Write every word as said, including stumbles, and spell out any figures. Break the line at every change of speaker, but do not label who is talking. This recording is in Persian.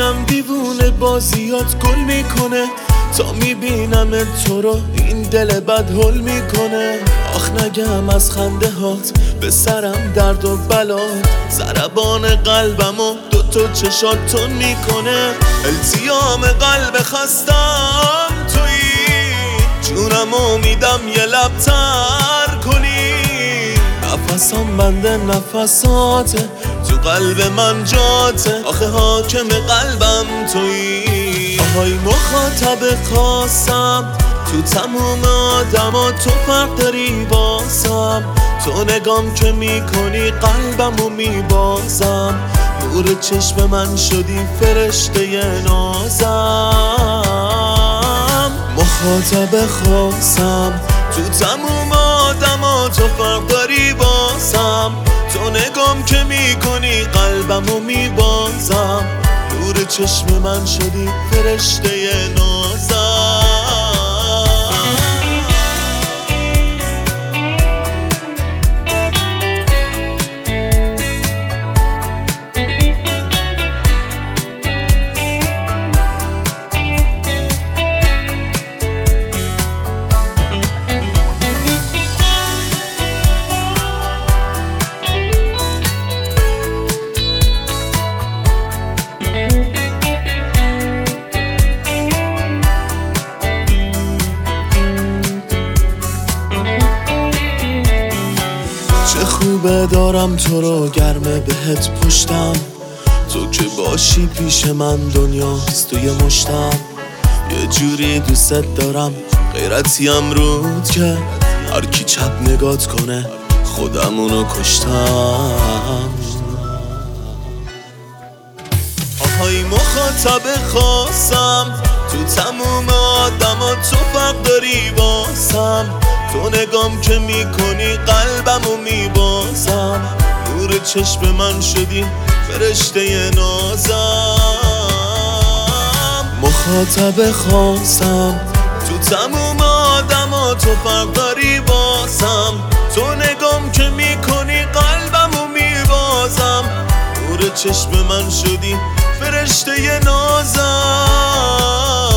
میدونم دیوونه بازیات گل میکنه، تا میبینم تو رو این دل بد هل میکنه. آخ نگم از خنده هات به سرم درد و بلات، ضربان قلبم و دوتا چشاتون میکنه. التیام قلب خستم تویی، جونمو میدم یه لب تر کنی. نفسم بنده نفساته، تو قلب من جاته، آخه حاکم قلبم تویی. آهای مخاطب خاصم، تو تموم آدما تو فرق داری باسم. تو نگام که میکنی قلبمو میبازم، نور چشم من شدی فرشته نازم. مخاطب خاصم، تو تموم آدما تو فرق داری باسم. تو نگام که میکنی قلبمو میبازم، نور چشم من شدی فرشته نازم. چه خوبه دارم تو رو گرمه بهت پشتم، تو که باشی پیش من دنیاست توی مشتم. یه جوری دوست دارم غیرتیم رود که هر کی چپ نگات کنه خودمونو کشتم. آهای مخاطب خاصم، تو تموم آدما تو فرق داری باسم. تو نگام که میکنی قلبمو میبازم، نور چشم من شدی فرشته نازم. مخاطب خاصم، تو تموم آدما تو فرق داری باسم. تو نگام که میکنی قلبمو میبازم، نور چشم من شدی فرشته نازم.